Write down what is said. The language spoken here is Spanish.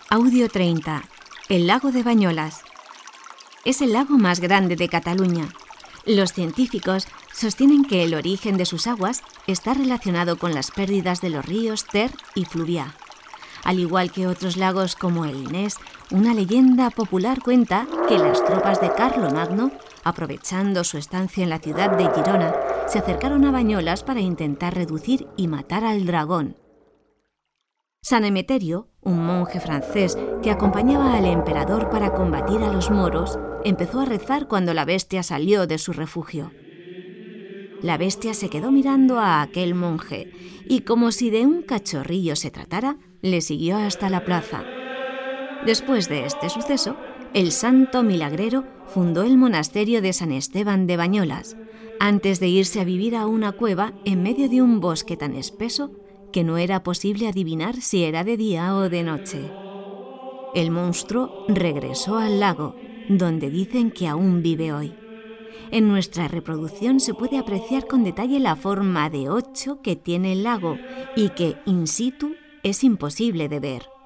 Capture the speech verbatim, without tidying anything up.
Audio treinta. El lago de Bañolas. Es el lago más grande de Cataluña. Los científicos sostienen que el origen de sus aguas está relacionado con las pérdidas de los ríos Ter y Fluvià. Al igual que otros lagos como el Inés, una leyenda popular cuenta que las tropas de Carlomagno, aprovechando su estancia en la ciudad de Girona, se acercaron a Bañolas para intentar reducir y matar al dragón. San Emeterio, un monje francés que acompañaba al emperador para combatir a los moros, empezó a rezar cuando la bestia salió de su refugio. La bestia se quedó mirando a aquel monje y, como si de un cachorrillo se tratara, le siguió hasta la plaza. Después de este suceso, el santo milagrero fundó el monasterio de San Esteban de Bañolas, antes de irse a vivir a una cueva en medio de un bosque tan espeso que no era posible adivinar si era de día o de noche. El monstruo regresó al lago, donde dicen que aún vive hoy. En nuestra reproducción se puede apreciar con detalle la forma de ocho que tiene el lago y que, in situ, es imposible de ver.